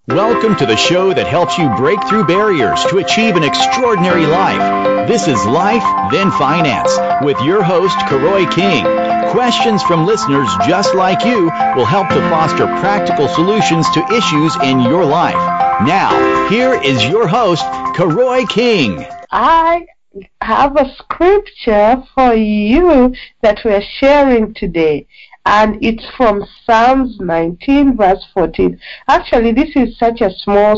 Welcome to the show that helps you break through barriers to achieve an extraordinary life. This is Life, Then Finance with your host, Karoy King. Questions from listeners just like you will help to foster practical solutions to issues in your life. Now, here is your host, Karoy King. I have a scripture for you that we're sharing today. And it's from Psalms 19, verse 14. Actually, this is such a small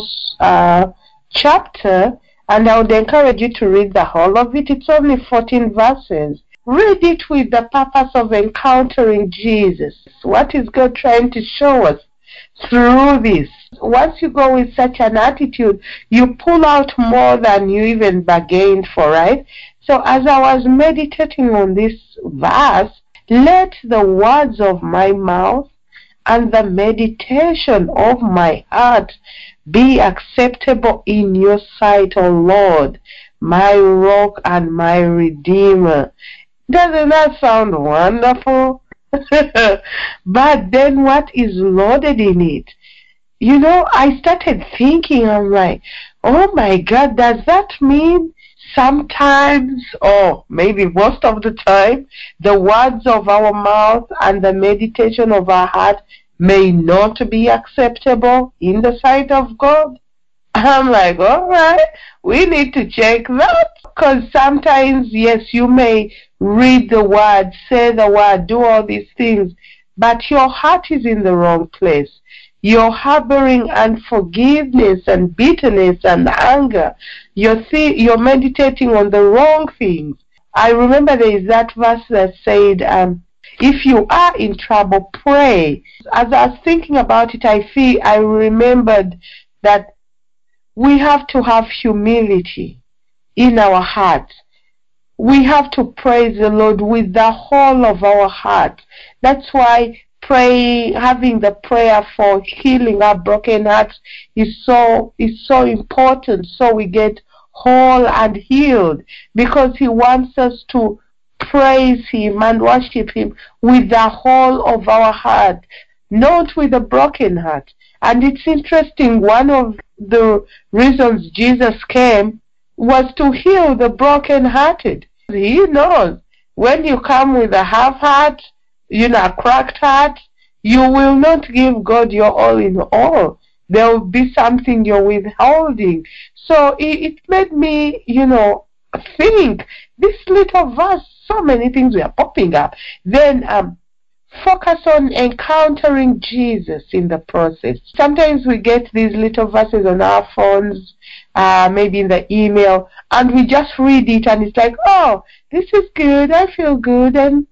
chapter, and I would encourage you to read the whole of it. It's only 14 verses. Read it with the purpose of encountering Jesus. What is God trying to show us through this? Once you go with such an attitude, you pull out more than you even bargained for, right? So as I was meditating on this verse, let the words of my mouth and the meditation of my heart be acceptable in your sight, O Lord, my rock and my redeemer. Doesn't that sound wonderful? But then what is loaded in it? You know, I started thinking, I'm like, oh my God, does that mean sometimes, or maybe most of the time, the words of our mouth and the meditation of our heart may not be acceptable in the sight of God? I'm like, all right, we need to check that. Because sometimes, yes, you may read the word, say the word, do all these things, but your heart is in the wrong place. You're harboring unforgiveness and bitterness and anger. You're meditating on the wrong things. I remember there is that verse that said, if you are in trouble, pray. As I was thinking about it, I remembered that we have to have humility in our hearts. We have to praise the Lord with the whole of our heart. That's why having the prayer for healing our broken hearts is so important, so we get whole and healed, because He wants us to praise Him and worship Him with the whole of our heart, not with a broken heart. And it's interesting, one of the reasons Jesus came was to heal the broken-hearted. He knows when you come with a half heart, a cracked heart, you will not give God your all in all. There will be something you're withholding. So it made me, think, this little verse, so many things were popping up. Then focus on encountering Jesus in the process. Sometimes we get these little verses on our phones, maybe in the email, and we just read it and it's like, oh, this is good, I feel good, and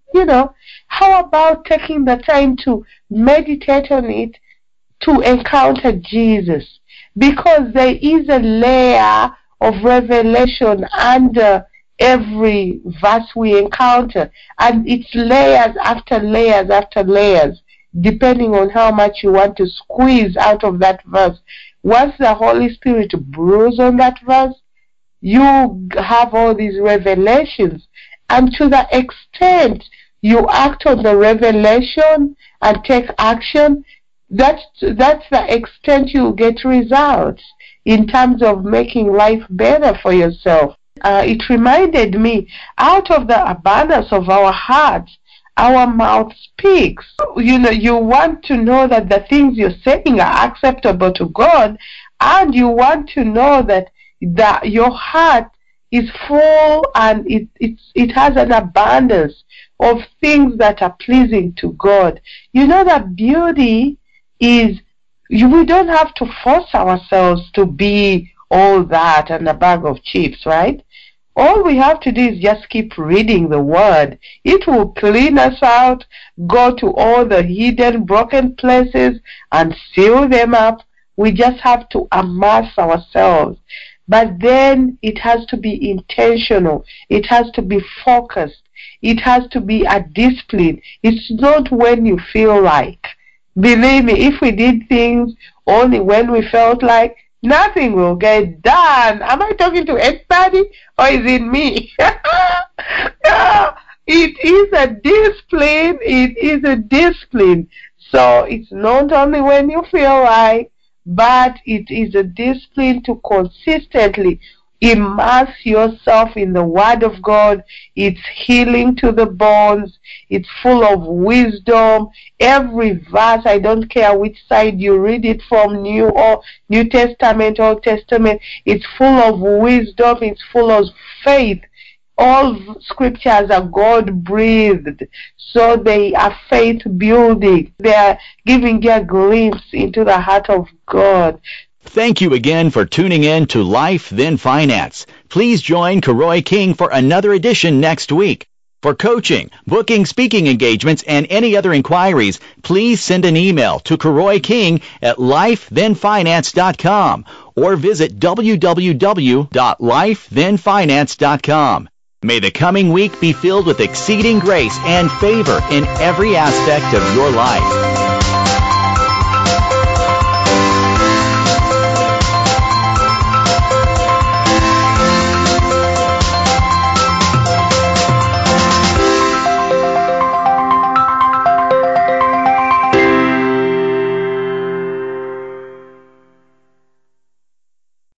how about taking the time to meditate on it, to encounter Jesus? Because there is a layer of revelation under every verse we encounter, and it's layers after layers after layers, depending on how much you want to squeeze out of that verse. Once the Holy Spirit brews on that verse, you have all these revelations, and to the extent you act on the revelation and take action, that's the extent you get results in terms of making life better for yourself. It reminded me, out of the abundance of our hearts, our mouth speaks. You want to know that the things you're saying are acceptable to God, and you want to know that your heart is full and it has an abundance of things that are pleasing to God. The beauty is we don't have to force ourselves to be all that and a bag of chips, right? All we have to do is just keep reading the Word. It will clean us out, go to all the hidden, broken places and seal them up. We just have to immerse ourselves. But then it has to be intentional. It has to be focused. It has to be a discipline. It's not when you feel like. Believe me, if we did things only when we felt like, nothing will get done. Am I talking to anybody, or is it me? It is a discipline. It is a discipline. So it's not only when you feel like, but it is a discipline to consistently immerse yourself in the Word of God. It's healing to the bones. It's full of wisdom. Every verse, I don't care which side you read it from, New Testament, Old Testament, it's full of wisdom. It's full of faith. All scriptures are God-breathed, so they are faith-building. They are giving you a glimpse into the heart of God. Thank you again for tuning in to Life Then Finance. Please join Karoy King for another edition next week. For coaching, booking speaking engagements, and any other inquiries, please send an email to Karoy King at lifethenfinance.com or visit www.lifethenfinance.com. May the coming week be filled with exceeding grace and favor in every aspect of your life.